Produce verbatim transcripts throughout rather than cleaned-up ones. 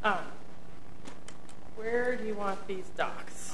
Um, where do you want these docs?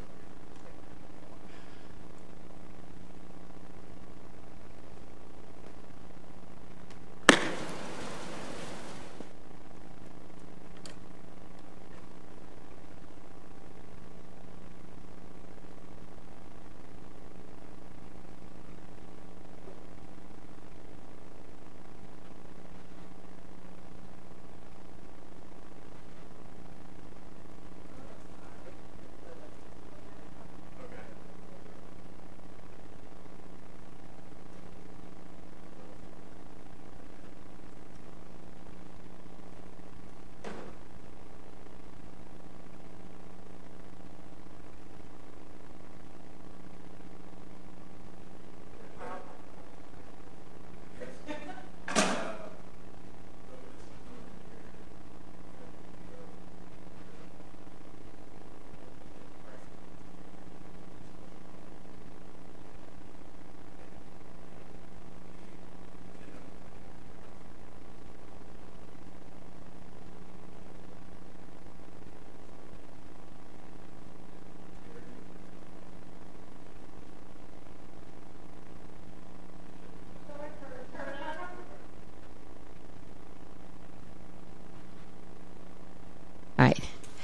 All right.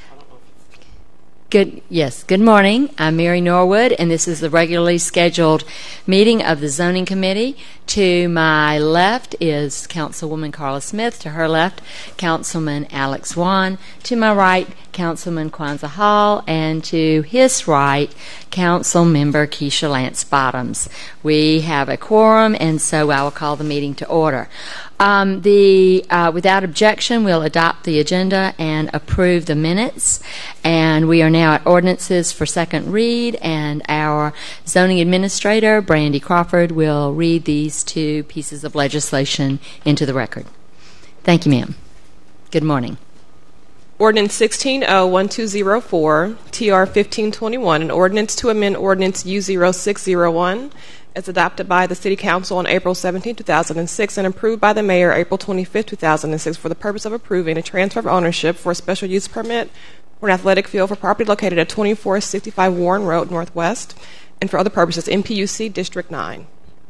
Good. Yes. Good morning. I'm Mary Norwood, and this is the regularly scheduled meeting of the Zoning Committee. To my left is Councilwoman Carla Smith. To her left, Councilman Alex Wan. To my right, Councilman Kwanzaa Hall, and to his right, Council Member Keisha Lance Bottoms. We have a quorum, and so I will call the meeting to order. Um, the uh, without objection, we'll adopt the agenda and approve the minutes. And we are now at ordinances for second read, and our zoning administrator, Brandy Crawford, will read these two pieces of legislation into the record. Thank you, ma'am. Good morning. Ordinance sixteen oh one two oh four, T R fifteen twenty-one, an ordinance to amend Ordinance U zero six zero one, as adopted by the City Council on April seventeenth, two thousand six, and approved by the Mayor April twenty-fifth, two thousand six, for the purpose of approving a transfer of ownership for a special use permit for an athletic field for property located at twenty-four sixty-five Warren Road, Northwest, and for other purposes in P U C District nine.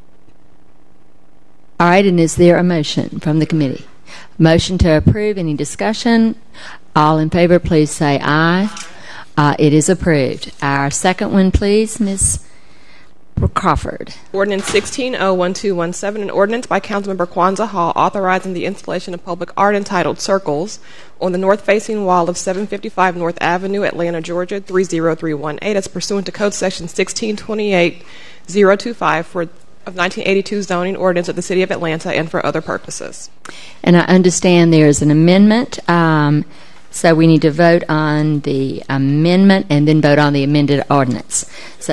All right, and is there a motion from the committee? Motion to approve. Any discussion? All in favor, please say aye. Uh, it is approved. Our second one, please, Miz Crawford. Ordinance sixteen oh one two one seven, an ordinance by Councilmember Kwanzaa Hall authorizing the installation of public art entitled Circles on the north-facing wall of seven fifty-five North Avenue, Atlanta, Georgia, three zero three one eight, as pursuant to Code Section sixteen twenty-eight oh twenty-five for of nineteen eighty-two zoning ordinance of the City of Atlanta and for other purposes. And I understand there is an amendment, um, so we need to vote on the amendment and then vote on the amended ordinance. So,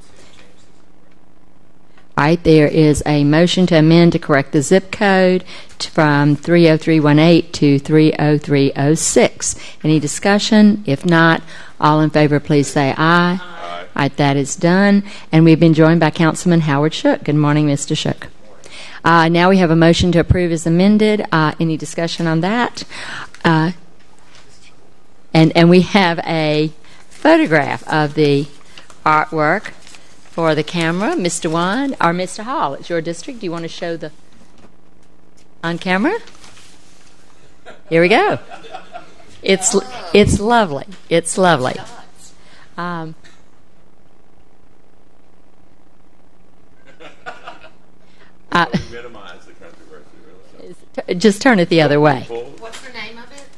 all right, there is a motion to amend to correct the zip code t- from three oh three one eight to three oh three oh six. Any discussion? If not, all in favor, please say aye. Aye. All right, that is done. And we've been joined by Councilman Howard Shook. Good morning, Mister Shook. Uh, now we have a motion to approve as amended. Uh, any discussion on that? Uh, and, and we have a photograph of the artwork for the camera. Mister Wan or Mister Hall, it's your district. Do you want to show the on camera? Here we go. It's it's lovely. It's lovely. Um, uh, minimize the controversy. Really. Just turn it the other way. What's the name of it?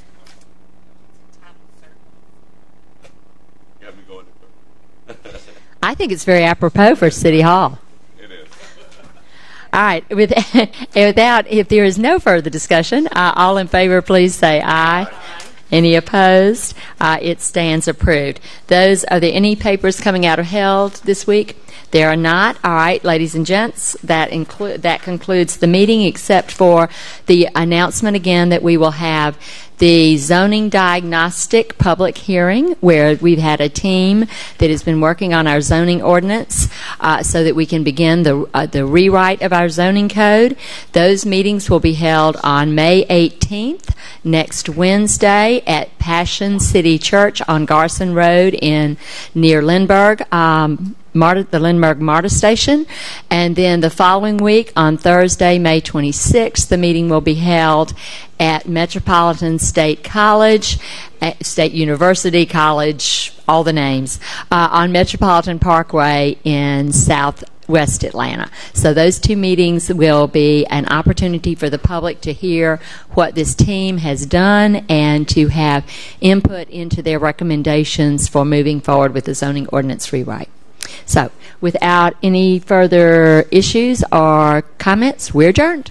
Got me going. I think it's very apropos for City Hall. It is. All right. With, without, if there is no further discussion, uh, all in favor, please say aye. Aye. Any opposed? Uh, it stands approved. Those are there any papers coming out of held this week? There are not. All right, ladies and gents, that include that concludes the meeting, except for the announcement again that we will have the zoning diagnostic public hearing, where we've had a team that has been working on our zoning ordinance uh, so that we can begin the uh, the rewrite of our zoning code. Those meetings will be held on May eighteenth next Wednesday at Passion City Church on Garson Road in near Lindbergh. Um, Marta, the Lindbergh MARTA station. And then the following week, on Thursday, May twenty-sixth, the meeting will be held at Metropolitan State College, State University College, all the names, uh, on Metropolitan Parkway in Southwest Atlanta. So those two meetings will be an opportunity for the public to hear what this team has done and to have input into their recommendations for moving forward with the zoning ordinance rewrite. So, without any further issues or comments, we're adjourned.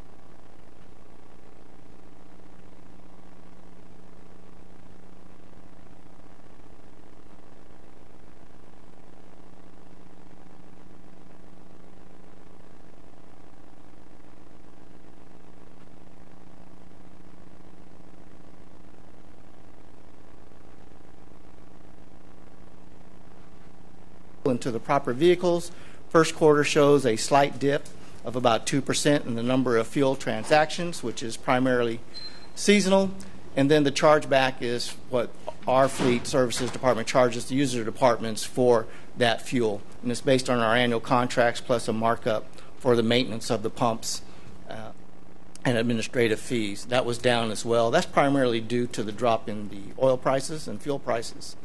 Into the proper vehicles. First quarter shows a slight dip of about two percent in the number of fuel transactions, which is primarily seasonal. And then the chargeback is what our fleet services department charges the user departments for that fuel. And it's based on our annual contracts plus a markup for the maintenance of the pumps uh, and administrative fees. That was down as well. That's primarily due to the drop in the oil prices and fuel prices.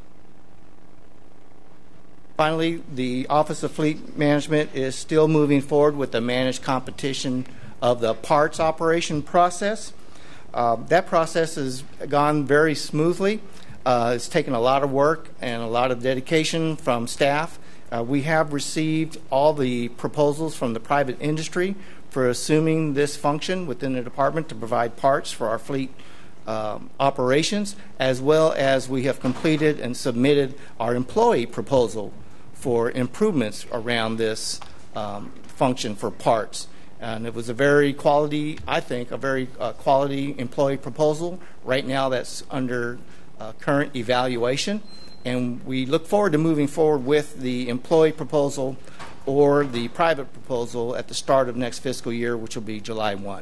Finally, the Office of Fleet Management is still moving forward with the managed competition of the parts operation process. Uh, that process has gone very smoothly. Uh, it's taken a lot of work and a lot of dedication from staff. Uh, we have received all the proposals from the private industry for assuming this function within the department to provide parts for our fleet um, operations, as well as we have completed and submitted our employee proposal for improvements around this um, function for parts. And it was a very quality, I think, a very uh, quality employee proposal. Right now that's under uh, current evaluation. And we look forward to moving forward with the employee proposal or the private proposal at the start of next fiscal year, which will be July first.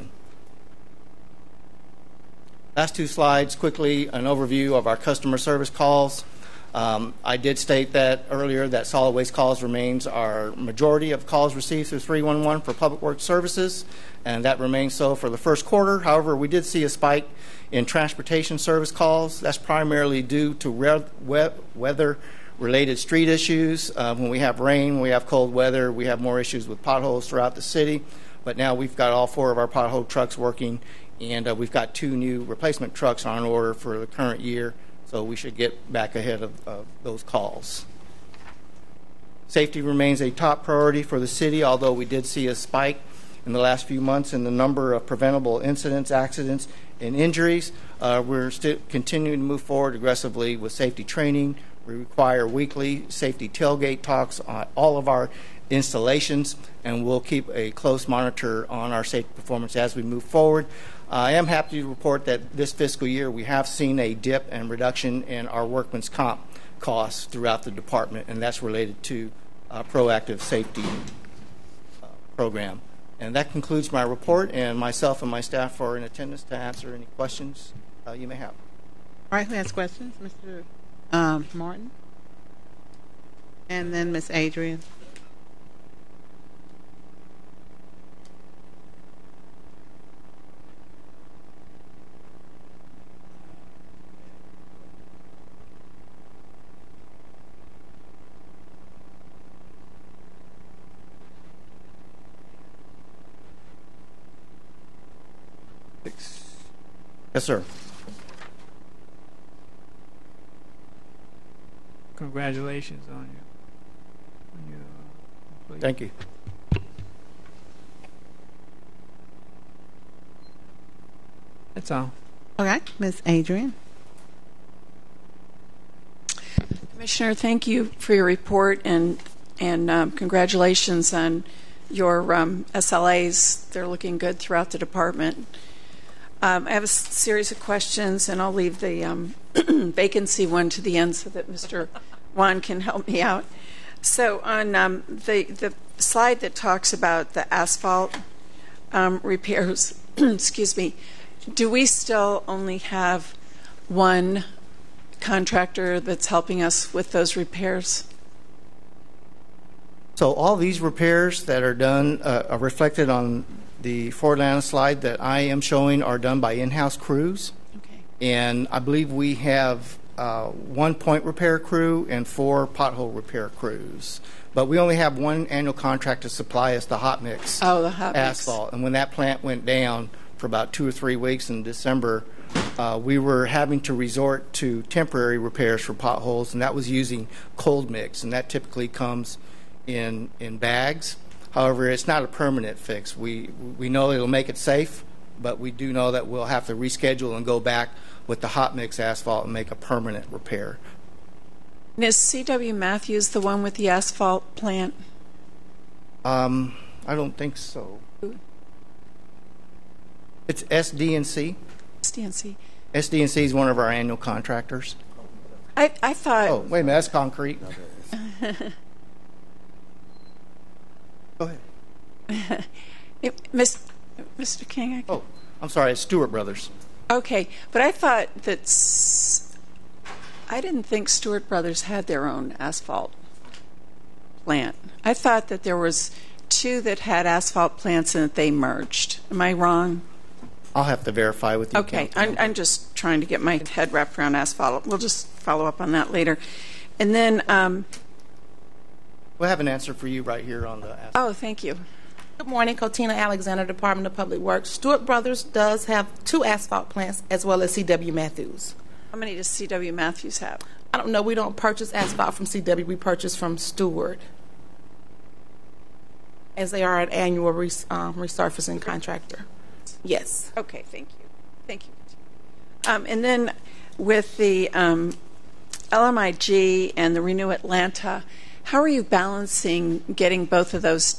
Last two slides, quickly, an overview of our customer service calls. Um, I did state that earlier that solid waste calls remains our majority of calls received through three one one for public works services, and that remains so for the first quarter. However, we did see a spike in transportation service calls. That's primarily due to re- we- weather-related street issues. Uh, when we have rain, when we have cold weather, we have more issues with potholes throughout the city. But now we've got all four of our pothole trucks working, and uh, we've got two new replacement trucks on order for the current year. So we should get back ahead of uh, those calls. Safety remains a top priority for the city, although we did see a spike in the last few months in the number of preventable incidents, accidents, and injuries. Uh, we're still continuing to move forward aggressively with safety training. We require weekly safety tailgate talks on all of our installations, and we'll keep a close monitor on our safety performance as we move forward. I am happy to report that this fiscal year we have seen a dip and reduction in our workman's comp costs throughout the department, and that's related to uh, proactive safety uh, program. And that concludes my report, and myself and my staff are in attendance to answer any questions uh, you may have. All right, who has questions? Mister Um, Martin? And then Miz Adrian. Yes, sir. Congratulations on your, on your uh, Thank you. That's all. Okay, Miz Adrian. Commissioner, thank you for your report, and and um, congratulations on your um, S L As. They're looking good throughout the department. Um, I have a s- series of questions, and I'll leave the um, vacancy one to the end so that Mister Juan can help me out. So on um, the the slide that talks about the asphalt um, repairs, excuse me, do we still only have one contractor that's helping us with those repairs? So all these repairs that are done uh, are reflected on the Fort Atlanta slide that I am showing are done by in-house crews. Okay. And I believe we have uh, one point repair crew and four pothole repair crews. But we only have one annual contract to supply us the hot mix Oh, the hot mix. asphalt. And when that plant went down for about two or three weeks in December, uh, we were having to resort to temporary repairs for potholes, and that was using cold mix, and that typically comes in in bags. However, it's not a permanent fix. We we know it'll make it safe, but we do know that we'll have to reschedule and go back with the hot mix asphalt and make a permanent repair. And is C W Matthews the one with the asphalt plant? Um, I don't think so. It's S D and C. S D and C. S D and C is one of our annual contractors. I, I thought... Oh, wait a minute, that's concrete. Go ahead. It, Miss, Mister King? I can, Oh, I'm sorry, it's Stewart Brothers. Okay, but I thought that... S- I didn't think Stewart Brothers had their own asphalt plant. I thought that there was two that had asphalt plants and that they merged. Am I wrong? I'll have to verify with you. Okay, Councilmember. I'm, I'm just trying to get my head wrapped around asphalt. We'll just follow up on that later. And then, um, We'll have an answer for you right here on the asphalt. oh, thank you. Good morning, Cotina Alexander, Department of Public Works. Stewart Brothers does have two asphalt plants as well as C W Matthews. How many does C W Matthews have? I don't know. We don't purchase asphalt from C W. We purchase from Stewart, as they are an annual res, um, resurfacing contractor. Yes. Okay, thank you. Thank you. Um, and then with the um, L M I G and the Renew Atlanta, how are you balancing getting both of those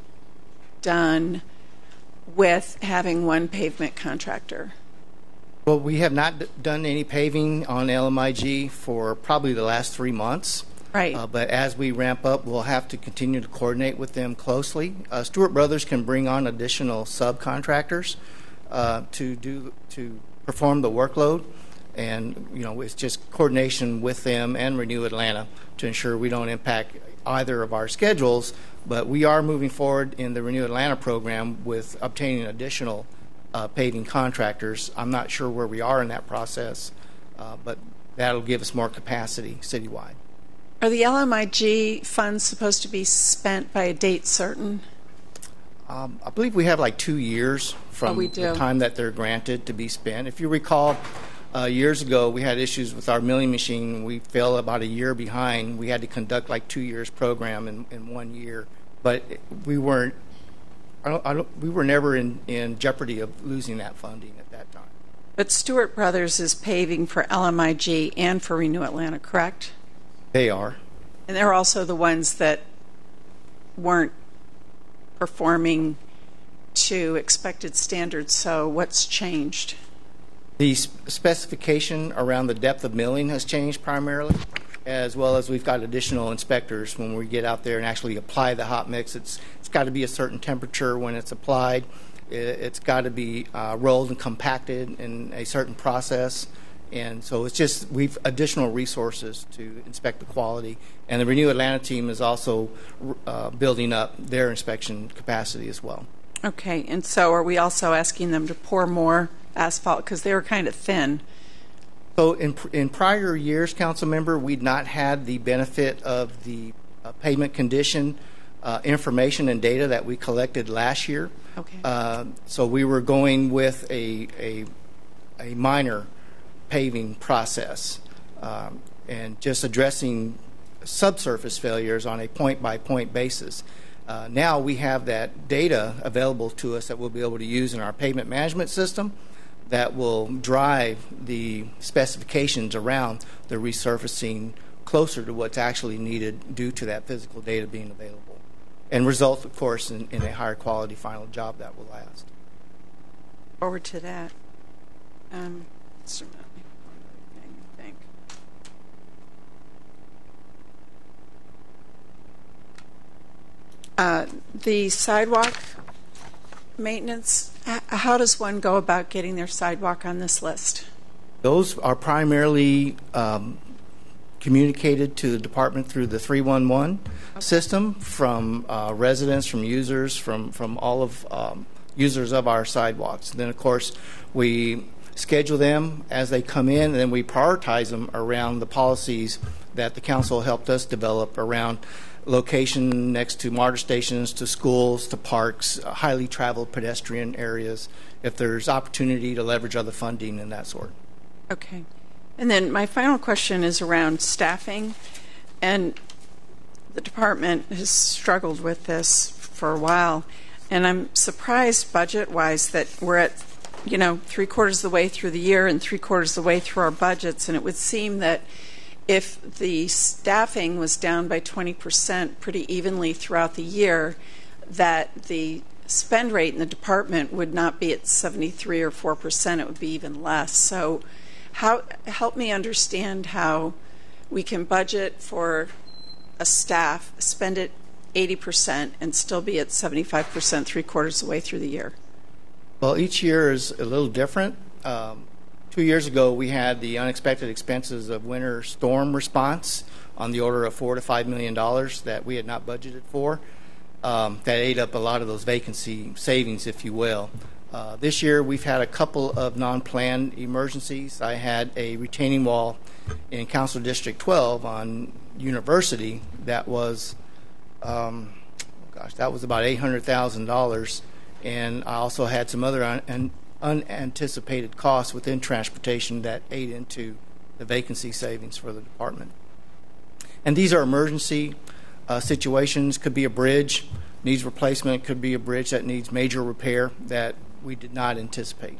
done with having one pavement contractor? Well, we have not d- done any paving on L M I G for probably the last three months. Right. Uh, but as we ramp up, we'll have to continue to coordinate with them closely. Uh, Stewart Brothers can bring on additional subcontractors uh, to do to perform the workload, and you know it's just coordination with them and Renew Atlanta to ensure we don't impact either of our schedules. But we are moving forward in the Renew Atlanta program with obtaining additional uh, paving contractors. I'm not sure where we are in that process, uh, but that'll give us more capacity citywide. Are the L M I G funds supposed to be spent by a date certain? Um, I believe we have like two years from Oh, we the do. time that they're granted to be spent. If you recall, uh, years ago we had issues with our milling machine. We fell about a year behind. We had to conduct like two years program in, in one year, but we weren't. I don't, I don't, we were never in, in jeopardy of losing that funding at that time. But Stewart Brothers is paving for L M I G and for Renew Atlanta, correct? They are. And they're also the ones that weren't performing to expected standards. So what's changed? The s- specification around the depth of milling has changed primarily, as well as we've got additional inspectors when we get out there and actually apply the hot mix. It's it's got to be a certain temperature when it's applied. I- It's got to be uh, rolled and compacted in a certain process. And so it's just we've additional resources to inspect the quality. And the Renew Atlanta team is also uh, building up their inspection capacity as well. Okay, and so are we also asking them to pour more asphalt because they were kind of thin? So in in prior years, council member, we'd not had the benefit of the uh, pavement condition uh, information and data that we collected last year. Okay. Uh, so we were going with a a, a minor paving process um, and just addressing subsurface failures on a point-by-point basis. Uh, now we have that data available to us that we'll be able to use in our pavement management system that will drive the specifications around the resurfacing closer to what's actually needed due to that physical data being available, and result, of course, in, in a higher quality final job that will last. Forward to that. Um, Mister Motley, one other thing, I think. Uh, the sidewalk maintenance, H- How does one go about getting their sidewalk on this list? Those are primarily um, communicated to the department through the three one one system from uh, residents, from users, from, from all of um, users of our sidewalks. And then, of course, we schedule them as they come in, and then we prioritize them around the policies that the council helped us develop around location next to MARTA stations, to schools, to parks, uh, highly traveled pedestrian areas, if there's opportunity to leverage other funding and that sort. Okay. And then my final question is around staffing. And the department has struggled with this for a while. And I'm surprised budget-wise that we're at, you know, three quarters of the way through the year and three quarters of the way through our budgets. And it would seem that if the staffing was down by twenty percent pretty evenly throughout the year, that the spend rate in the department would not be at seventy-three or four percent, it would be even less. So how help me understand how we can budget for a staff, spend it eighty percent, and still be at seventy-five percent three quarters of the way through the year? Well, each year is a little different. Um, two years ago, we had the unexpected expenses of winter storm response on the order of four to five million dollars that we had not budgeted for. Um, that ate up a lot of those vacancy savings, if you will. Uh, this year, we've had a couple of non-planned emergencies. I had a retaining wall in Council District twelve on University that was, um, gosh, that was about eight hundred thousand dollars. And I also had some other un- un- unanticipated costs within transportation that ate into the vacancy savings for the department. And these are emergency uh, situations. Could be a bridge needs replacement. Could be a bridge that needs major repair that we did not anticipate.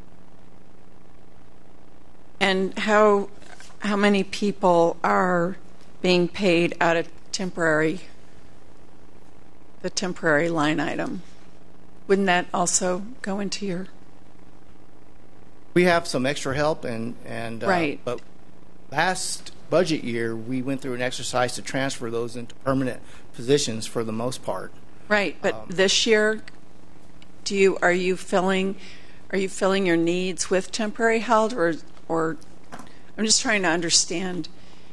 And how how many people are being paid out of temporary the temporary line item? Wouldn't that also go into your? We have some extra help, and and uh, right. But last budget year, we went through an exercise to transfer those into permanent positions for the most part. Right, but Um, this year, do you are you filling are you filling your needs with temporary help, or or I'm just trying to understand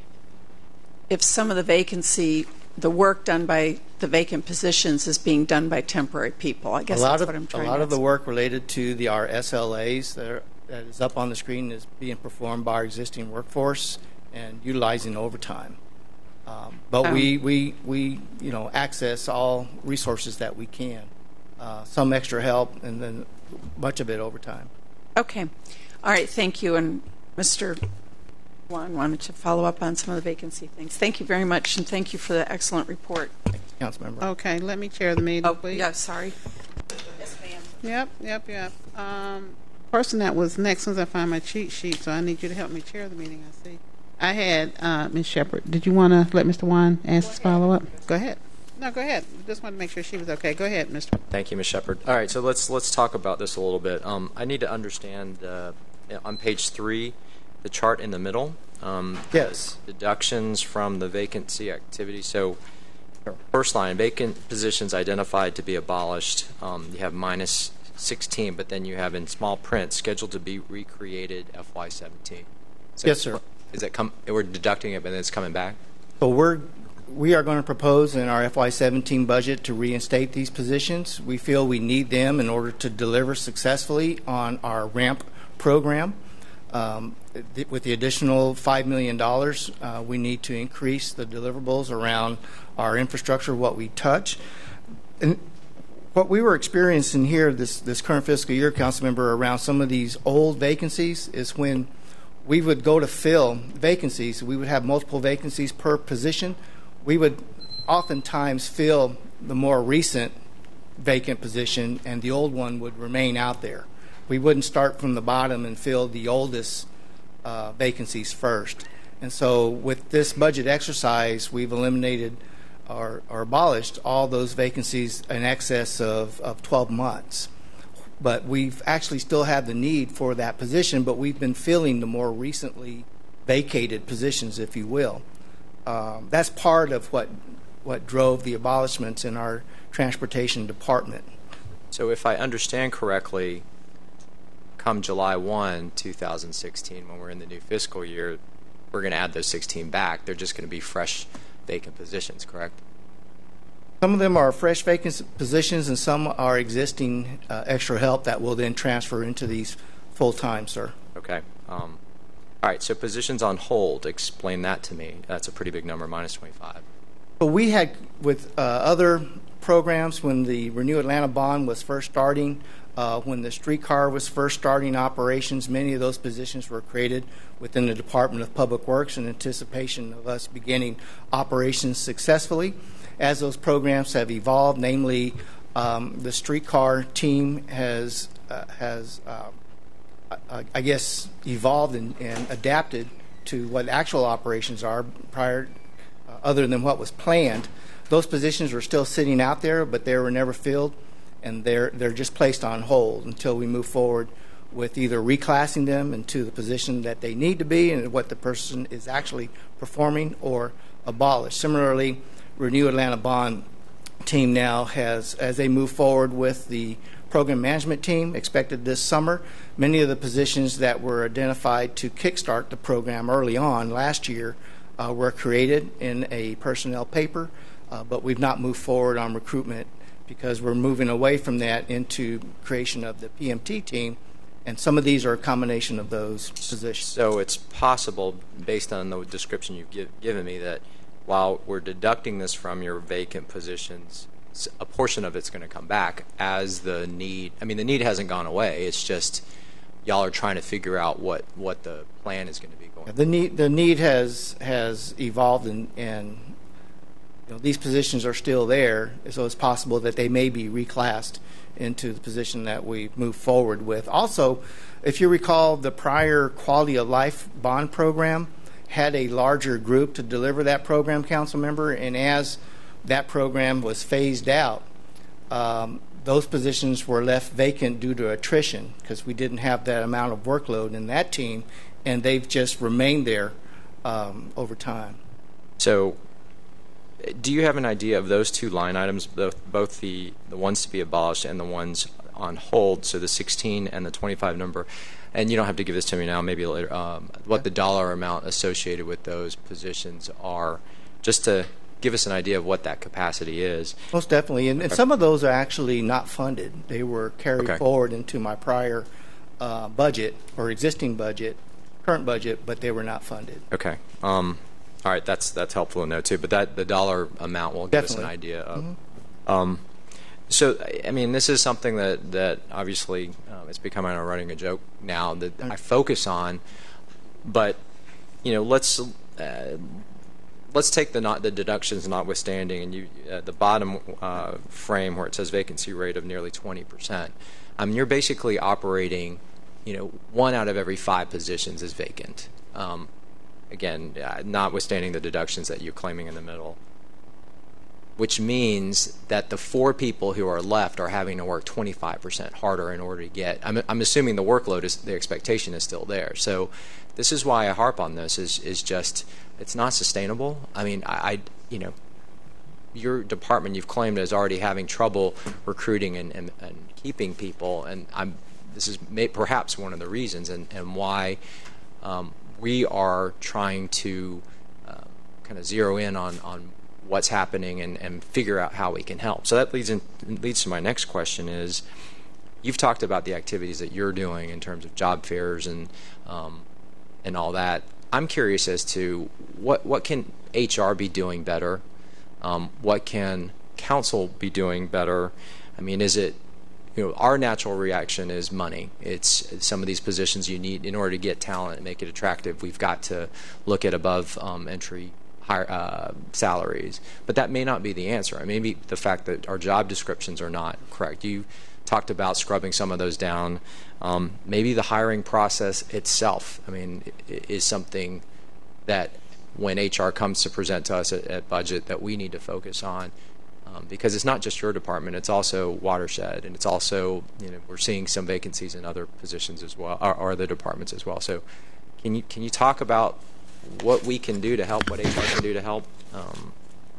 if some of the vacancy, the work done by the vacant positions is being done by temporary people. I guess a lot that's of what I'm trying a lot to of the ask. work related to the our S L As that, are, that is up on the screen is being performed by our existing workforce and utilizing overtime. Um, but Oh. we, we we you know access all resources that we can. Uh, some extra help, and then much of it overtime. Okay. All right, thank you. And Mister Juan wanted to follow up on some of the vacancy things. Thank you very much, and thank you for the excellent report. Councilmember. Okay, let me chair the meeting, Oh, please. yeah, sorry. Yes, ma'am. Yep, yep, yep. Um, person that was next, since I find my cheat sheet, so I need you to help me chair the meeting, I see. I had uh, Miz Shepherd. Did you want to let Mister Wine ask his follow-up? Go ahead. No, go ahead. Just want to make sure she was okay. Go ahead, Mister Thank you, Miz Shepherd. All right, so let's let's talk about this a little bit. Um, I need to understand uh, on page three, the chart in the middle. Um, Yes. Deductions from the vacancy activity. So, first line, vacant positions identified to be abolished. Um, you have minus sixteen, but then you have in small print scheduled to be recreated F Y seventeen. So Yes, sir. Is that come? We're deducting it, but then it's coming back. So we're we are going to propose in our F Y seventeen budget to reinstate these positions. We feel we need them in order to deliver successfully on our RAMP program. Um, th- with the additional five million dollars, uh, we need to increase the deliverables around our infrastructure, what we touch. And what we were experiencing here this, this current fiscal year, Councilmember, around some of these old vacancies is when we would go to fill vacancies. We would have multiple vacancies per position. We would oftentimes fill the more recent vacant position, and the old one would remain out there. We wouldn't start from the bottom and fill the oldest uh, vacancies first. And so with this budget exercise, we've eliminated or, or abolished all those vacancies in excess of, of twelve months. But we've actually still had the need for that position, but we've been filling the more recently vacated positions, if you will. Um, that's part of what what drove the abolishments in our transportation department. So if I understand correctly, come July first, two thousand sixteen, when we're in the new fiscal year, we're going to add those sixteen back. They're just going to be fresh vacant positions, correct? Some of them are fresh vacant positions, and some are existing uh, extra help that will then transfer into these full-time, sir. Okay. Um, all right, so positions on hold, explain that to me. That's a pretty big number, minus twenty-five. But we had, with uh, other programs, when the Renew Atlanta bond was first starting, uh, when the streetcar was first starting operations, many of those positions were created within the Department of Public Works in anticipation of us beginning operations successfully. As those programs have evolved, namely um, the streetcar team has, uh, has uh, I, I guess, evolved and, and adapted to what actual operations are prior, uh, other than what was planned. Those positions were still sitting out there, but they were never filled, and they're they're just placed on hold until we move forward with either reclassing them into the position that they need to be and what the person is actually performing, or abolished. Similarly, Renew Atlanta Bond team now has, as they move forward with the program management team expected this summer, many of the positions that were identified to kickstart the program early on last year uh, were created in a personnel paper, uh, but we've not moved forward on recruitment because we're moving away from that into creation of the P M T team, and some of these are a combination of those positions. So it's possible, based on the description you've give, given me, that while we're deducting this from your vacant positions, a portion of it's going to come back as the need. I mean, the need hasn't gone away. It's just y'all are trying to figure out what, what the plan is going to be going. The need the need has has evolved, and, and you know, these positions are still there. So it's possible that they may be reclassed into the position that we move forward with. Also, if you recall, the prior Quality of Life bond program had a larger group to deliver that program, council member, and as that program was phased out, um, those positions were left vacant due to attrition because we didn't have that amount of workload in that team, and they've just remained there um, over time. So do you have an idea of those two line items, both, both the, the ones to be abolished and the ones on hold, so the sixteen and the twenty-five number? And you don't have to give this to me now, maybe later, um, what the dollar amount associated with those positions are, just to give us an idea of what that capacity is. Most definitely. And, and some of those are actually not funded. They were carried Okay. forward into my prior uh, budget or existing budget, current budget, but they were not funded. Okay. Um, all right, that's that's helpful to know too. But that the dollar amount will give Definitely. us an idea of. Mm-hmm. Um, so, I mean, this is something that that obviously um, it's becoming a running a joke now that I focus on. But you know, let's uh, let's take the not the deductions notwithstanding, and you uh, the bottom uh, frame where it says vacancy rate of nearly twenty percent. I mean, you're basically operating. You know, one out of every five positions is vacant. Um, again, uh, notwithstanding the deductions that you're claiming in the middle, which means that the four people who are left are having to work twenty-five percent harder in order to get. I'm, I'm assuming the workload is, the expectation is still there. So this is why I harp on this. Is is just it's not sustainable. I mean, I, I you know, your department you've claimed is already having trouble recruiting and, and, and keeping people, and I'm. This is may, perhaps one of the reasons, and and why um, we are trying to uh, kind of zero in on on. what's happening and, and figure out how we can help. So that leads in, leads to my next question is, you've talked about the activities that you're doing in terms of job fairs and um, and all that. I'm curious as to what what can H R be doing better? Um, what can council be doing better? I mean, is it, you know, our natural reaction is money. It's some of these positions you need in order to get talent and make it attractive. We've got to look at above um, entry higher uh, salaries, but that may not be the answer. I mean, maybe the fact that our job descriptions are not correct. You talked about scrubbing some of those down. Um, maybe the hiring process itself, I mean, is something that when H R comes to present to us at, at budget that we need to focus on, um, because it's not just your department, it's also Watershed, and it's also, you know, we're seeing some vacancies in other positions as well, or, or other departments as well. So can you can you talk about what we can do to help, what H R can do to help? Um,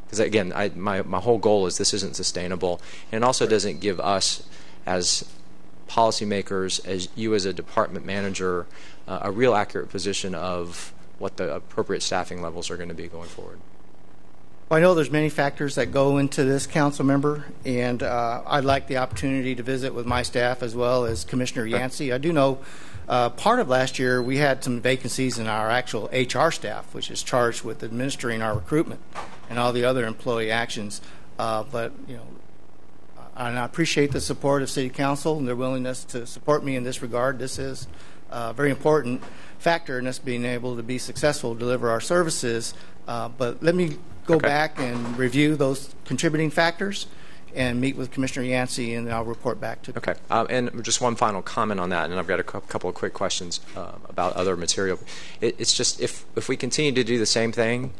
because again, I, my my whole goal is this isn't sustainable, and it also doesn't give us as policymakers, as you as a department manager, uh, a real accurate position of what the appropriate staffing levels are going to be going forward. Well, I know there's many factors that go into this, council member, and uh, I'd like the opportunity to visit with my staff as well as Commissioner Yancey. I do know uh, part of last year we had some vacancies in our actual H R staff, which is charged with administering our recruitment and all the other employee actions. Uh, but, you know, and I appreciate the support of City Council and their willingness to support me in this regard. This is a very important factor in us being able to be successful, deliver our services. Uh, but let me go Okay. back and review those contributing factors and meet with Commissioner Yancey, and I'll report back to Okay. Um, and just one final comment on that, and I've got a cou- couple of quick questions uh, about other material. It, it's just if if we continue to do the same thing,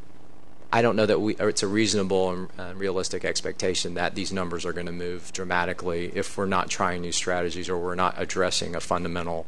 I don't know that we, or it's a reasonable and uh, realistic expectation that these numbers are going to move dramatically if we're not trying new strategies or we're not addressing a fundamental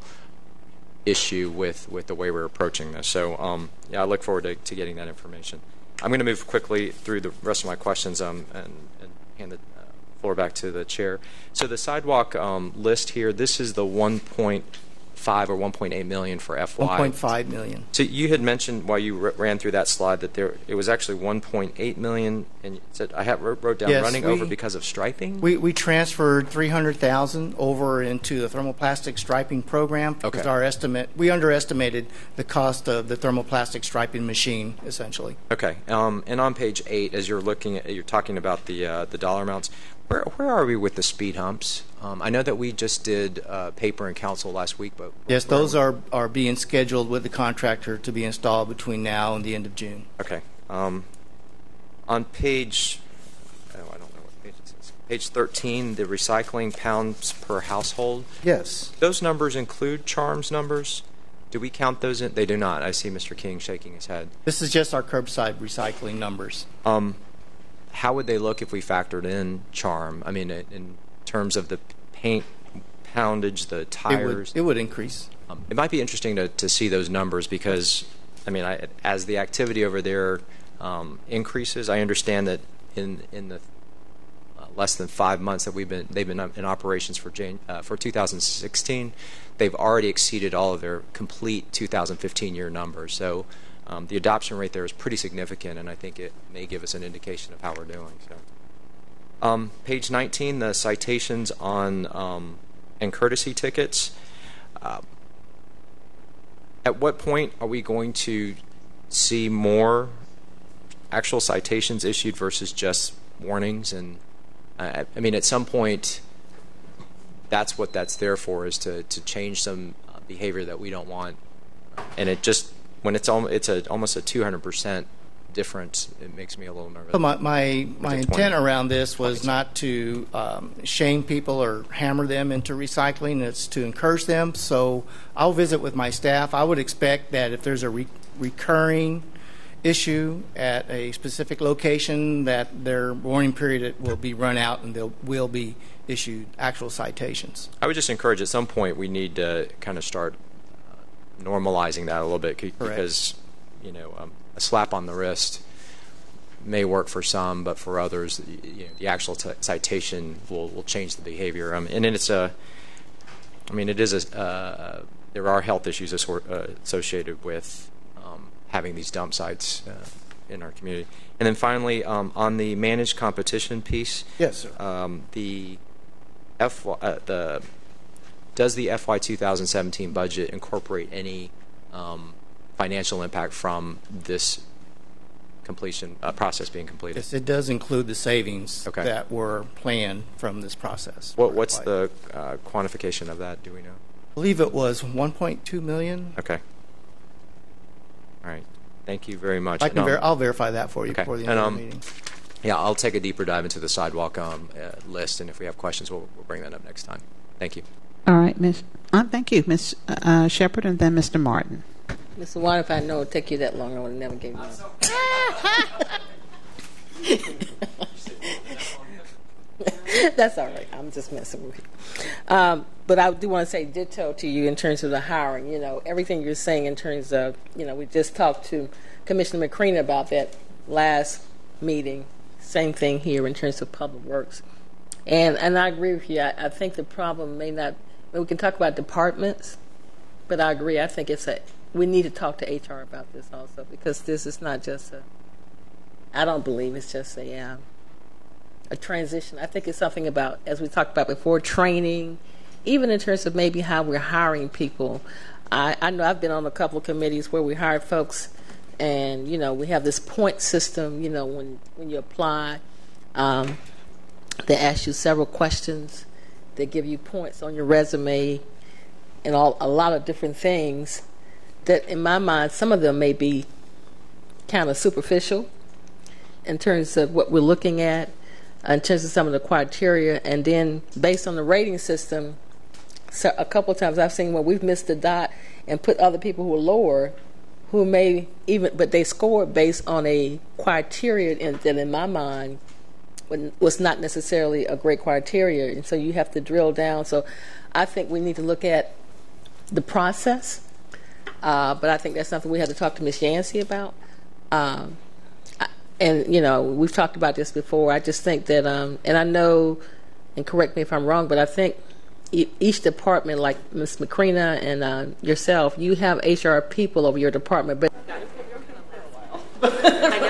issue with, with the way we're approaching this. So, um, yeah, I look forward to, to getting that information. I'm going to move quickly through the rest of my questions um, and, and hand the uh, floor back to the chair. So the sidewalk um, list here, this is the one point five or one point eight million for F Y. one point five million. So you had mentioned while you r- ran through that slide that there it was actually one point eight million, and you said I have wrote, wrote down Yes, running we- over because of striping. We, we transferred three hundred thousand dollars over into the thermoplastic striping program because Okay. our estimate, we underestimated the cost of the thermoplastic striping machine, essentially. Okay, um, and on page eight, as you're looking at, you're talking about the uh, the dollar amounts. Where where are we with the speed humps? Um, I know that we just did uh, paper and council last week, but Yes, where those we? are, are being scheduled with the contractor to be installed between now and the end of June. Okay. Um, on page, oh, I don't know what page this is. Page thirteen, the recycling pounds per household. Yes. Those numbers include CHARMS numbers. Do we count those in? They do not. I see Mister King shaking his head. This is just our curbside recycling numbers. Um, how would they look if we factored in CHARM? I mean, in- in terms of the paint poundage, the It would, tires. it would increase. Um, it might be interesting to, to see those numbers because, I mean, I, as the activity over there um, increases, I understand that in in the uh, less than five months that we've been they've been in operations for Jan, uh, for two thousand sixteen, they've already exceeded all of their complete two thousand fifteen year numbers. So um, the adoption rate there is pretty significant, and I think it may give us an indication of how we're doing. So, um, page nineteen, the citations on um, and courtesy tickets. Uh, At what point are we going to see more actual citations issued versus just warnings? And uh, I mean, at some point, that's what that's there for, is to, to change some uh, behavior that we don't want. And it just, when it's al- it's a, almost a two hundred percent difference, it makes me a little nervous. So my, my, my it intent twenty? around this was twenty. not to um, shame people or hammer them into recycling. It's to encourage them. So I'll visit with my staff. I would expect that if there's a re- recurring issue at a specific location, that their warning period will be run out and there will be issued actual citations. I would just encourage at some point we need to kind of start uh, normalizing that a little bit c- because, you know, um, a slap on the wrist may work for some, but for others, y- you know, the actual t- citation will, will change the behavior. Um, and then it's a, I mean, it is a, uh, there are health issues asor- uh, associated with um, having these dump sites uh, in our community. And then finally, um, on the managed competition piece, Yes, sir. um, the F Y, uh, the does the F Y twenty seventeen budget incorporate any um, financial impact from this completion uh, process being completed? Yes, it does include the savings Okay. that were planned from this process. What, what's the uh, quantification of that? Do we know? I believe it was one point two million. Okay. All right. Thank you very much. I can And, um, ver- I'll verify that for you okay. before the end And, of um, the meeting. Yeah, I'll take a deeper dive into the sidewalk um, uh, list, and if we have questions, we'll, we'll bring that up next time. Thank you. All right, Miss. Uh, thank you, Miss uh, Shepherd, and then Mister Martin. Mister Warren, if I know it'd take you that long, I would have never given you That's all right. I'm just messing with you. Um, but I do want to say ditto to you in terms of the hiring. You know, everything you're saying in terms of, you know, we just talked to Commissioner McCreen about that last meeting. Same thing here in terms of public works. And and I agree with you. I, I think the problem may not, we can talk about departments, but I agree. I think it's a, we need to talk to H R about this also, because this is not just a, I don't believe it's just a, um, a transition. I think it's something about, as we talked about before, training, even in terms of maybe how we're hiring people. I, I know I've been on a couple of committees where we hired folks, and, you know, we have this point system, you know, when, when you apply, um, they ask you several questions. They give you points on your resume and all a lot of different things that, in my mind, some of them may be kind of superficial in terms of what we're looking at, in terms of some of the criteria. And then based on the rating system, so a couple of times I've seen where we've missed the dot and put other people who are lower, who may even, but they scored based on a criteria in, that in my mind was not necessarily a great criteria, and so you have to drill down. So I think we need to look at the process, uh, but I think that's something we have to talk to Miz Yancey about. Um, I, and, you know, we've talked about this before. I just think that, um, and I know, and correct me if I'm wrong, but I think e- each department, like Miz Macrina and uh, yourself, you have H R people over your department, but